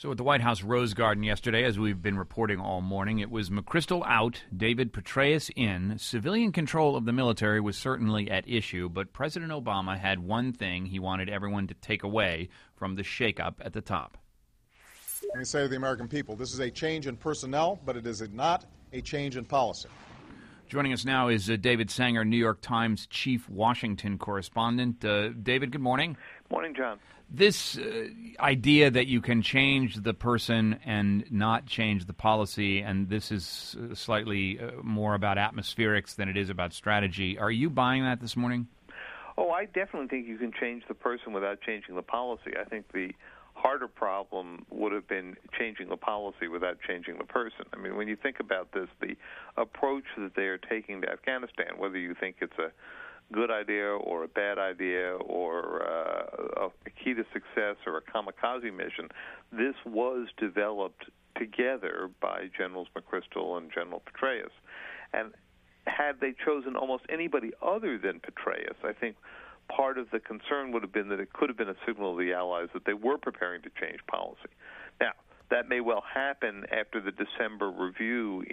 So at the White House Rose Garden yesterday, as we've been reporting all morning, it was McChrystal out, David Petraeus in. Civilian control of the military was certainly at issue, but President Obama had one thing he wanted everyone to take away from the shakeup at the top. Let me say to the American people, this is a change in personnel, but it is not a change in policy. Joining us now is David Sanger, New York Times chief Washington correspondent. David, good morning. Morning, John. This idea that you can change the person and not change the policy, and this is slightly more about atmospherics than it is about strategy. Are you buying that this morning? Oh, I definitely think you can change the person without changing the policy. I think the harder problem would have been changing the policy without changing the person. I mean, when you think about this, the approach that they are taking to Afghanistan, whether you think it's a good idea or a bad idea or a key to success or a kamikaze mission, this was developed together by Generals McChrystal and General Petraeus. And had they chosen almost anybody other than Petraeus, I think part of the concern would have been that it could have been a signal to the Allies that they were preparing to change policy. Now, that may well happen after the December review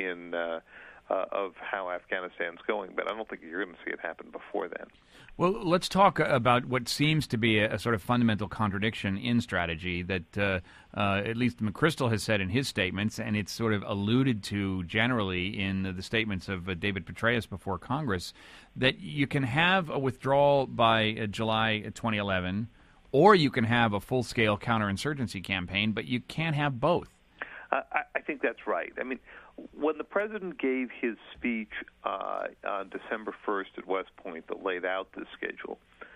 of how Afghanistan's going, but I don't think you're going to see it happen before then. Well, let's talk about what seems to be a sort of fundamental contradiction in strategy that at least McChrystal has said in his statements, and it's sort of alluded to generally in the statements of David Petraeus before Congress, that you can have a withdrawal by July 2011, or you can have a full-scale counterinsurgency campaign, but you can't have both. I think that's right. I mean, when the president gave his speech on December 1st at West Point that laid out this schedule,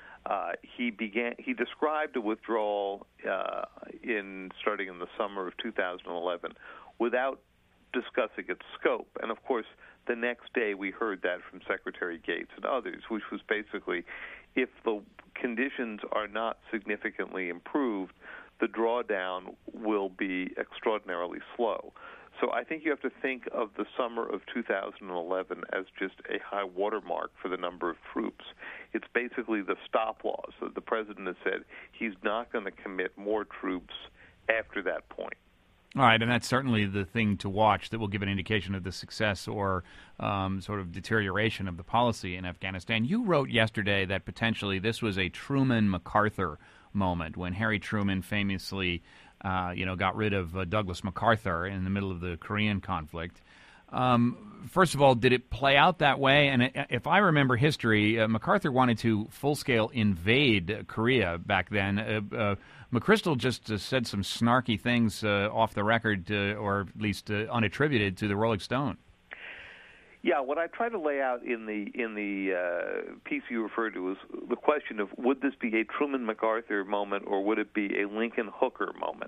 he described a withdrawal starting in the summer of 2011 without discussing its scope. And of course, the next day we heard that from Secretary Gates and others, which was basically, if the conditions are not significantly improved, the drawdown will be extraordinarily slow. So I think you have to think of the summer of 2011 as just a high watermark for the number of troops. It's basically the stop loss. So the president has said he's not going to commit more troops after that point. All right, and that's certainly the thing to watch that will give an indication of the success or sort of deterioration of the policy in Afghanistan. You wrote yesterday that potentially this was a Truman-MacArthur moment when Harry Truman famously got rid of Douglas MacArthur in the middle of the Korean conflict. First of all, did it play out that way? And if I remember history, MacArthur wanted to full-scale invade Korea back then. McChrystal just said some snarky things off the record, or at least unattributed to the Rolling Stone. Yeah, what I try to lay out in the piece you referred to was the question of would this be a Truman-MacArthur moment or would it be a Lincoln-Hooker moment?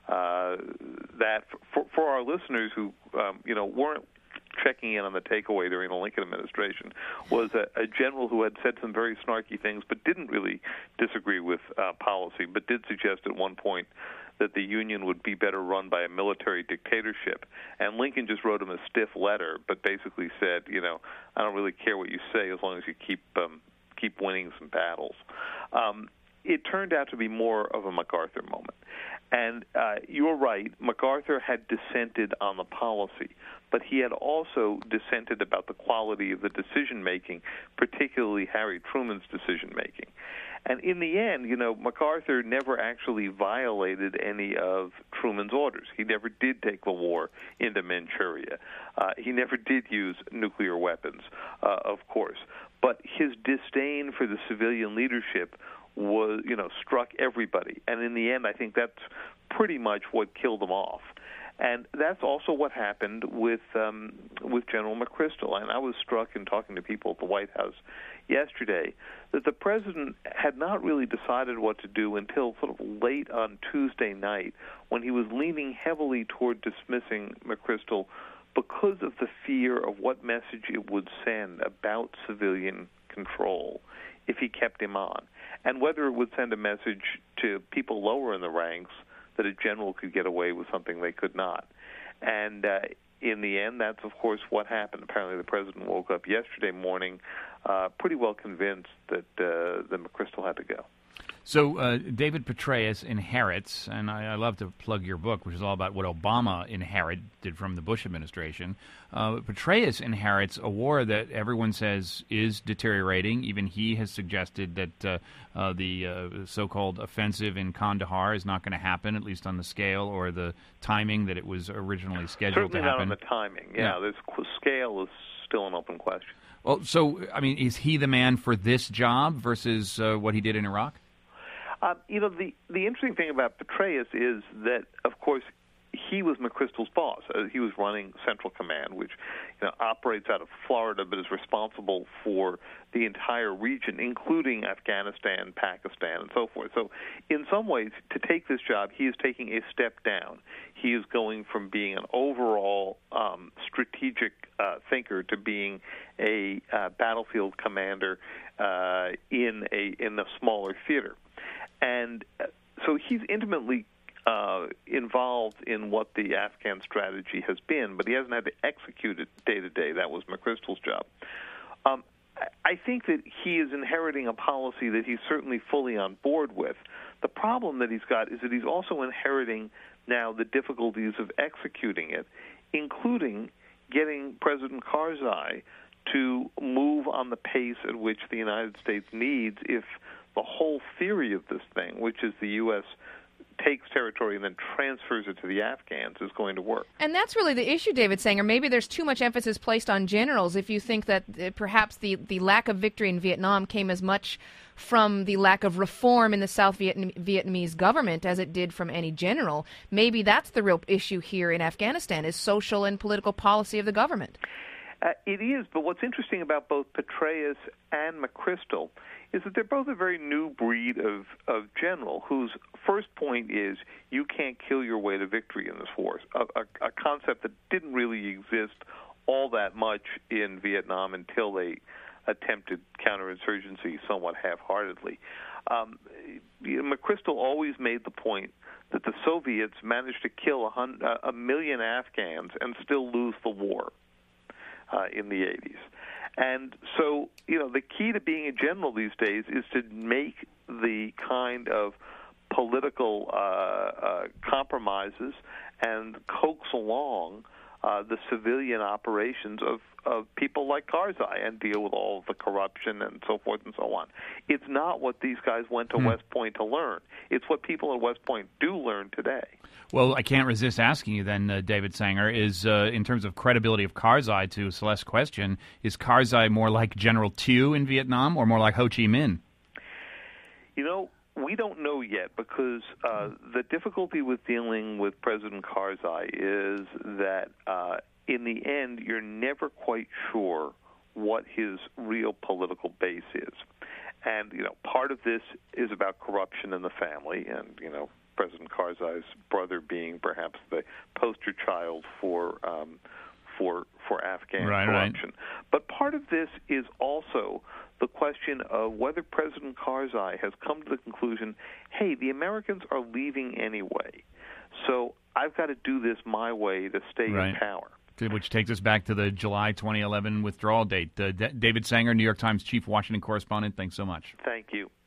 That for our listeners who weren't checking in on the takeaway during the Lincoln administration was a general who had said some very snarky things but didn't really disagree with policy, but did suggest at one point that the Union would be better run by a military dictatorship. And Lincoln just wrote him a stiff letter, but basically said, I don't really care what you say as long as you keep winning some battles. It turned out to be more of a MacArthur moment. And you're right, MacArthur had dissented on the policy, but he had also dissented about the quality of the decision-making, particularly Harry Truman's decision-making. And in the end, MacArthur never actually violated any of Truman's orders. He never did take the war into Manchuria. He never did use nuclear weapons, of course. But his disdain for the civilian leadership was, struck everybody. And in the end, I think that's pretty much what killed him off. And that's also what happened with General McChrystal. And I was struck in talking to people at the White House yesterday that the president had not really decided what to do until sort of late on Tuesday night when he was leaning heavily toward dismissing McChrystal because of the fear of what message it would send about civilian control if he kept him on, and whether it would send a message to people lower in the ranks that a general could get away with something they could not. And in the end, that's, of course, what happened. Apparently the president woke up yesterday morning pretty well convinced that McChrystal had to go. So David Petraeus inherits, and I love to plug your book, which is all about what Obama inherited from the Bush administration. Petraeus inherits a war that everyone says is deteriorating. Even he has suggested that the so-called offensive in Kandahar is not going to happen, at least on the scale or the timing that it was originally scheduled to happen. Certainly not on the timing. Yeah, the scale is still an open question. Well, so, I mean, is he the man for this job versus what he did in Iraq? The interesting thing about Petraeus is that, of course, he was McChrystal's boss. He was running Central Command, which operates out of Florida but is responsible for the entire region, including Afghanistan, Pakistan, and so forth. So in some ways, to take this job, he is taking a step down. He is going from being an overall strategic thinker to being a battlefield commander in a smaller theater. And so he's intimately involved in what the Afghan strategy has been, but he hasn't had to execute it day to day. That was McChrystal's job. I think that he is inheriting a policy that he's certainly fully on board with. The problem that he's got is that he's also inheriting now the difficulties of executing it, including getting President Karzai to move on the pace at which the United States needs if the whole theory of this thing, which is the U.S. takes territory and then transfers it to the Afghans, is going to work. And that's really the issue, David Sanger. Maybe there's too much emphasis placed on generals if you think that perhaps the lack of victory in Vietnam came as much from the lack of reform in the South Vietnamese government as it did from any general. Maybe that's the real issue here in Afghanistan, is social and political policy of the government. It is, but what's interesting about both Petraeus and McChrystal is that they're both a very new breed of general whose first point is you can't kill your way to victory in this war, a concept that didn't really exist all that much in Vietnam until they attempted counterinsurgency somewhat half-heartedly. McChrystal always made the point that the Soviets managed to kill a million Afghans and still lose the war in the 80s. And so, the key to being a general these days is to make the kind of political compromises and coax along the civilian operations of people like Karzai and deal with all of the corruption and so forth and so on. It's not what these guys went to West Point to learn. It's what people at West Point do learn today. Well, I can't resist asking you then, David Sanger, is in terms of credibility of Karzai, to Celeste's question, is Karzai more like General Thieu in Vietnam or more like Ho Chi Minh? We don't know yet because the difficulty with dealing with President Karzai is that in the end, you're never quite sure what his real political base is. And, part of this is about corruption in the family and, President Karzai's brother being perhaps the poster child for Afghan corruption. Right. But part of this is also the question of whether President Karzai has come to the conclusion, hey, the Americans are leaving anyway, so I've got to do this my way to stay in power. Which takes us back to the July 2011 withdrawal date. David Sanger, New York Times chief Washington correspondent, thanks so much. Thank you.